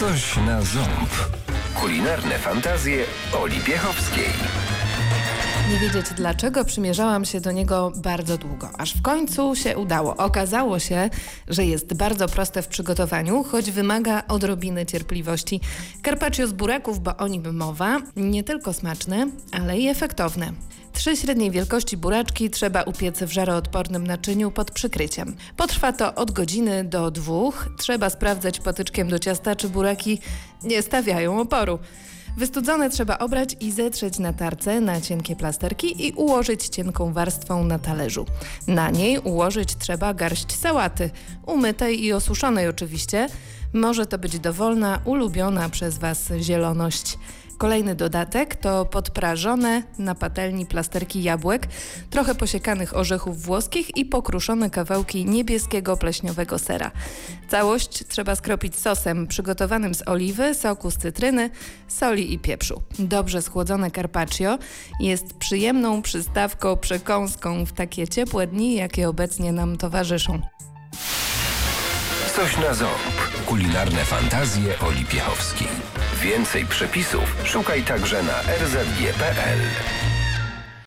Coś na ząb. Kulinarne fantazje Oli Piechowskiej. Nie wiedzieć dlaczego przymierzałam się do niego bardzo długo, aż w końcu się udało. Okazało się, że jest bardzo proste w przygotowaniu, choć wymaga odrobiny cierpliwości. Carpaccio z buraków, bo o nim mowa, nie tylko smaczne, ale i efektowne. 3 średniej wielkości buraczki trzeba upiec w żaroodpornym naczyniu pod przykryciem. Potrwa to od godziny do 2. Trzeba sprawdzać patyczkiem do ciasta, czy buraki nie stawiają oporu. Wystudzone trzeba obrać i zetrzeć na tarce na cienkie plasterki i ułożyć cienką warstwą na talerzu. Na niej ułożyć trzeba garść sałaty, umytej i osuszonej oczywiście. Może to być dowolna, ulubiona przez Was zieloność. Kolejny dodatek to podprażone na patelni plasterki jabłek, trochę posiekanych orzechów włoskich i pokruszone kawałki niebieskiego pleśniowego sera. Całość trzeba skropić sosem przygotowanym z oliwy, soku z cytryny, soli i pieprzu. Dobrze schłodzone carpaccio jest przyjemną przystawką, przekąską w takie ciepłe dni, jakie obecnie nam towarzyszą. Coś na ząb. Kulinarne fantazje Oli Piechowskiej. Więcej przepisów szukaj także na rzg.pl.